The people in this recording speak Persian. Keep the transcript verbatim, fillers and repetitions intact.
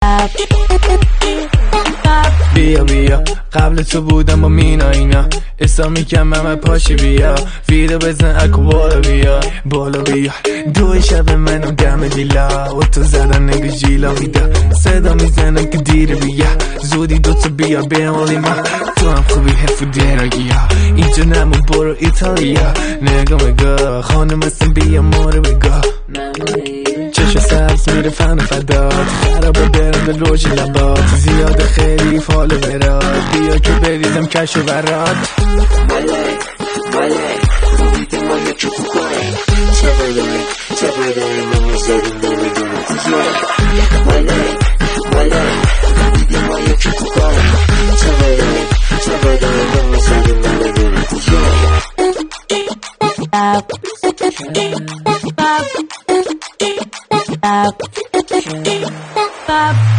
بیا بیا قبل تو بودم با مینا اینا اسا میکن ممه پاشی بیا ویدو بزن اکو بالا بیا بالا بیا دو شب منو دم دیلا و تو زدن نگو جیلا میدا صدا میزنم که دیر بیا زودی دوتا بیا بیمالی ما تو هم خوبی حرف و درگیا اینجا نمو برو ایتالیا نگاه مگاه خانم هستم بیا مارو بگاه چشم سبز میره فن فداد خرابه برم به روش لبات زیاده خیلی فالو براد بیا که بریزم کش و براد Malay, malay, mówicie moje czukukore Zabadaj, zabadaj, mama zadim damy damy kuzore Malay, malay, mówicie moje czukukore Zabadaj, zabadaj, mama zadim damy damy kuzore Bop, bop, bop, bop, bop.